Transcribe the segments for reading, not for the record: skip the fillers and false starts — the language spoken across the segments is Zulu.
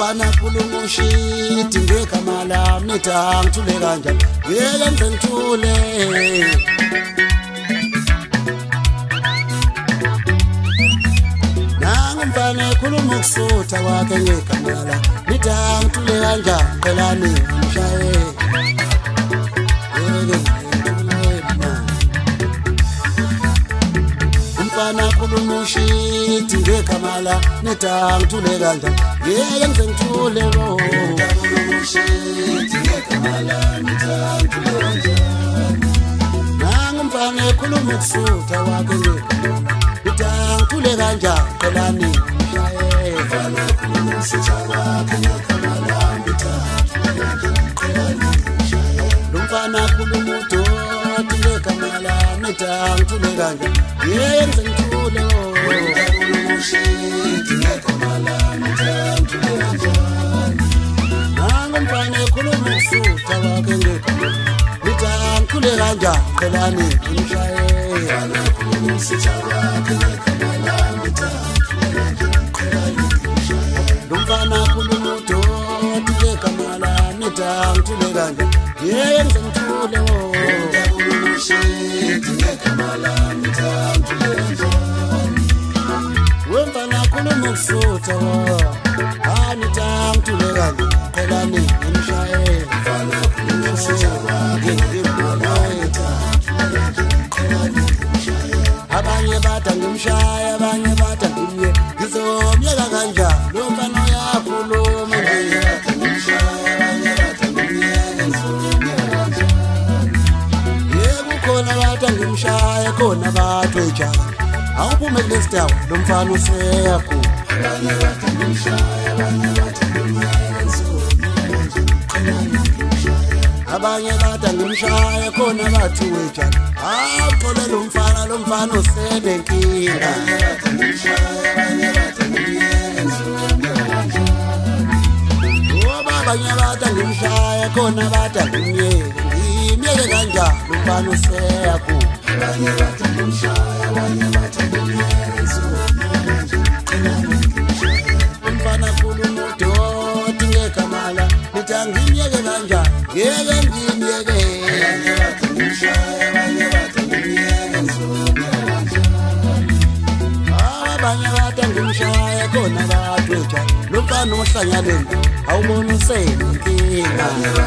umfana khuluma ushiti ngegama lami nithi angithule kanjani ngeke ngize ngithule nangumfana khuluma ukusutha kwakhe ngegama lami nithi angithule kanjani phelani mshaye umfana khuluma ushiti ngegama lami nithi angithule kanjani ngeke ngize ngithule lo nangumfana khuluma ukusutha kwakhe ngegama nithi angithule kanjani phelani mshaye umfana khuluma ukusutha kwakhe ngegama lami nithi umfana khuluma udoti ngegama lami nithi angithule kanjani ngeke ngithule nangumfana khuluma ukusutha kwakhe ngegama nithi angithule kanjani phelani mshaye umfana khuluma udoti ngegama lami nithi angithule kanjani ngeke ngithule wemfana khuluma ukusutha nithi angithule kanjani phelani mshaye abanye bathi ngimshaya abanye bathi ngimye ngizomyeka kanjani lo mfana uyakhuluma khona bathi ngimshaya khona bathi wejani awuphume kulesitawa lo mfana useyakhula abanye bathi ngimshaya khona bathi wejani awuxole lo mfana usenenkinga abanye bathi ngimshaya khona bathi ngimyeke kanjani lo mfana useyakhula umfana khuluma udoti ngegama lami nithi angimyeke kanjani ngeke ngimyeke abanye bathi ngimshaya khona bathi wejani lo mfana ohlanyaleni awubona usenenkinga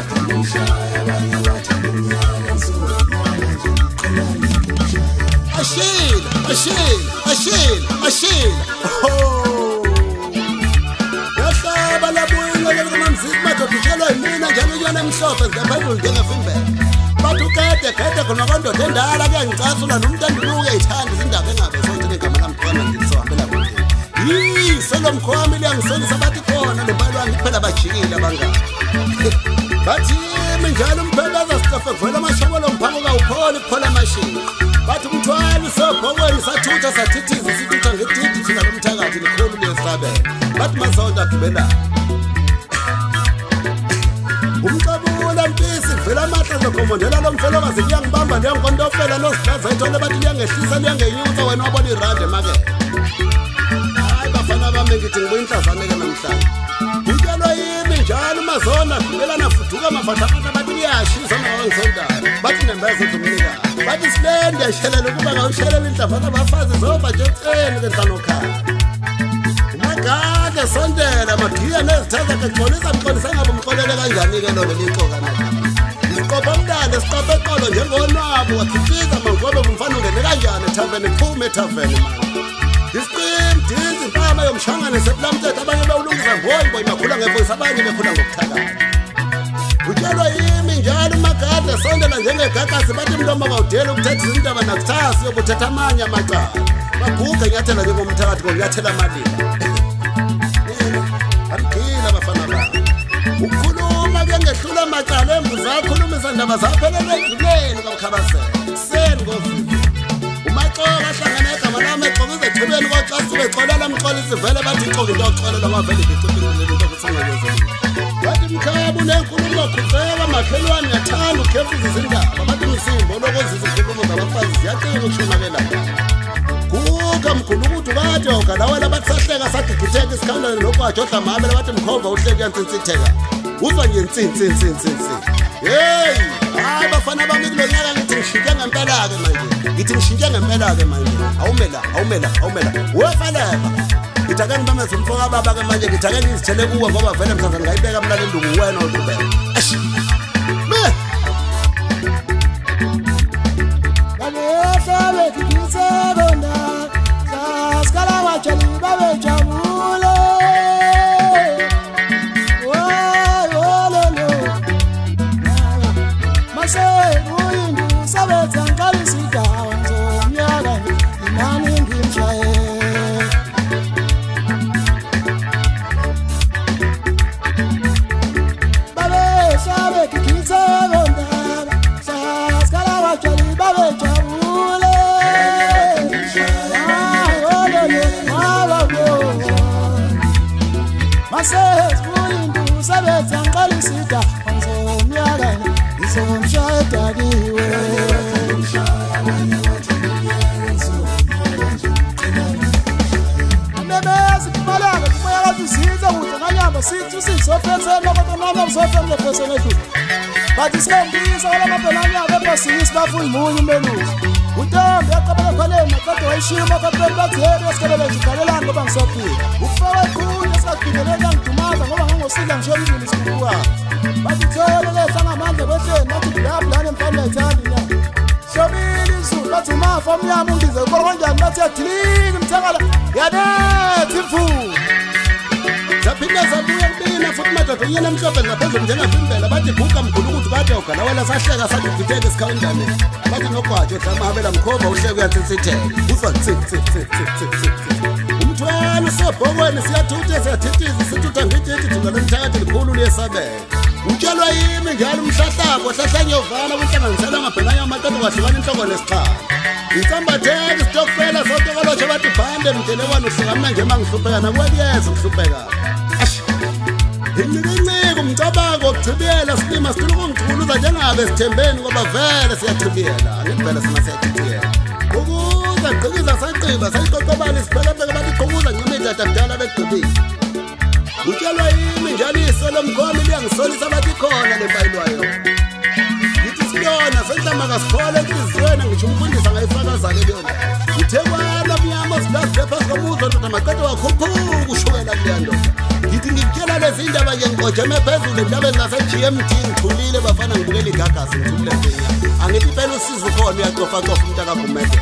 Ashila. Oh. Yahlaba labuya ngemamziki madodishelwa yimina njalo yona emhlophe ngephezulu njengefimbele. Bathu kade khona kondoda endala kuyangicasula nomuntu andibuke ithanda izindaba engabe sonke negama lami khona ngizohambela kude. Selomkhwami liyangisolisa bathi khona lebalwa ngiphela bajikile abangani. Bathi njalo umphekaza sitafe kuvela amashobolo mphako kawupholi kuphola amashini. Bathi umthwali sobhokweni sathutha sathithiza sithutha ngedidi thina lomthakathi likhulu lesabela. Bathi masonto agibela. Umcabula mpisi kuvela amahla zokhomondela lo mfelokazi liyangibamba liyangikontofela nosihlaza ithole bathi liyangehlisa liyangenyusa wena wabona irandi emakethe. Hayi bafana bami ngithi ngibuya inhlazane-ke namhlanje. Utyelwa yimi njalo umazona agibela nafuduka mafahla abantu bathi liyashisa nawangisontayo. Bathi nembeza zomnikazi. Bathi silende yashelela ukuba ngawushelela inhlafana abafazi zoba nje eceleni kenhlanokhaya. Umagade sondela magiya nezithaza kexolisa ngabe umxolele kanjani-ke lona liqoka nathi. Isiqopha umntana siqopha eqolo njengonwabo wakhiphiza mangobe umfana ungene kanjani ethaveni phume ethaveni manje. Isiqimdizi impama yomshangane sebulamthetho abanye bewulungisa ngoyimbo imakhula ngevoyisi abanye bekhula ngokuthakala. Utyelwa yimi njalo umagade sondela njengegagasi bathi mntomba kawudela ukuthetha izindaba nakusasa yokuthetha amanye amacala. Baguga inyathela njengomthakathi konyathela amalila. Amgila abafana bami. Ukukhuluma kuyangehlula amacala embuzi akhulumisa ndaba zaphelele endluleni kwamkhabasela. Seni ngovivi. Umaxoka ahlangane egama lami exokiza echibeni koxasi bexolela mxolisi vele bathi ixoki into yoxolela kwavele ngiciphelele into okuthangayezela. Bathi mkhaba unenkulumo khuzeka makhelwane yathanda ukhefuza izindaba. Bathi msimbo lokozisa izikhulumo zabafazi ziyacika ukushonakela. Kuka mkhulu ukuthi bathi awugalawela bathi sahleka Saka sagigitheka isikhandana nokwajodla mabe bathi mkhomba uhleki yantsitsitheka. Uzwa nje intsi. Hey, hayi bafana bami kulonyaka ngithi ngishintshe ngempela ke manje. Ngithi ngishintshe ngempela ke manje. Awumela. Wefeleba. Ngithi ake ngibameze umfoka baba ke manje ngithi ake ngizithele kuwe ngoba vele mhlawumbe ngayibeka mla lenduku wena uqhubeka. But it's going to be so all about the land of the sea, baffled moon in the news. We don't get a couple of columns, I got to issue of the black hair, let's get a little Carolina of Sophie. Who follow cool, just like the legend to Mother, who was still and showing in the school. But it's all the less than a month of it, not to be up, plan and find a time. Show me this, that's a man from Yamu, is a one and not a clean and tell. Yada, Tifu. Zapinda bina footmata yena mhlophe ngaphezulu njengafimbela bathi buka mkhulu ukuthi badoka la wena sahleka sathi ngitheke isikhawundane bathi nogwajo dlamabela mkhomba uhleke uyatsitsithela uzwa umthwalo sobhokweni siyathutha siyathithiza sithutha ngithi thina lomthakathi likhulu liyesabela utshelwa yimi njalo umhlahlabo hlahlanyovana ukuhlanganisela ngabhelanya amatatu kwahlukana inhloko nesichalo Isambatheke stokfela sonke kwalotsha bathi bhande mdelekwane uhlangamna nje mangihlupheka nakweliyeza ukuhlupheka Incike umcabango wokuchibiyela silima sicela ukungiculuza njengabe sithembeni ngoba vele siyachibiyela ngempela sina siyachibiyela ukuze gqikiza saqiba sayiqoqobala isiphelepheke bathi qokuza ncime idada kudala begqibile Utshelwa yimi njalo iso lomkhomi liyangisolisa bathi khona lempayilwayo Ngithi siyona senhlama kasikhole enhliziyweni ngisho umfundisi angayifakaza leyona Uthekwana mnyama silaphepha somuzo ndoda maqede wakhuphuka ushukela kuleya ndoda Ngithi ngikutshela lezi indaba nje ngigojeme phezulu endabeni nase-GMT ngithulile bafana ngibukela igagasi ngithulile ngenyama angithi impela usizo khona uyacofa umuntu akagumede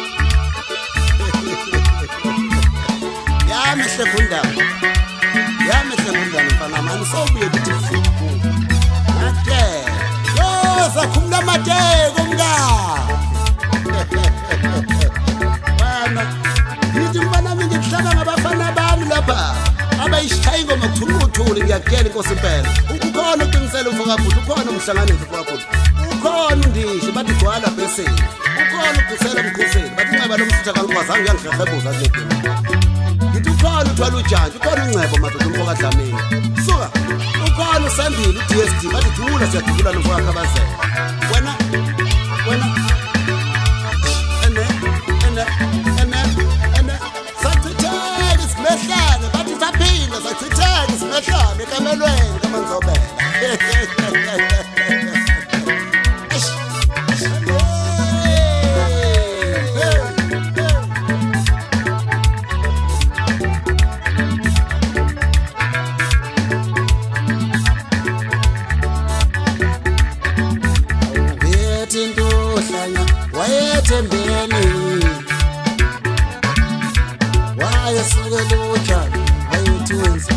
Yamehle kundaba mfana mani sowubuye kuthi fuku ake sakhumla amateko Bana ngithi mfana mina ngihlala ngabafana bami lapha abayishaya ingoma kuthuluthuli ngiyakutshela inkosi impela ukhona uqinisele umfokabhuti ukhona umhlanganisi umfokabhuti ukhona undishe bathi gwala bheseni ukhona ubhusela emkhuseni bathi inceba lomsitha kangikwazanga uyangihehebuza kuledini ngithi ukhona uthwala ujantshi ukhona uncebo madoda umfokadlamini suka ukhona usandile uDSD bathi thula siyadubula nomfokakhabazela wena sakuthitheka isimehlane bathi saphinda sakuthitheka isimehlane ekamelweni kamanzobela Wayethembeni wayesuke lutsha wayethuwenza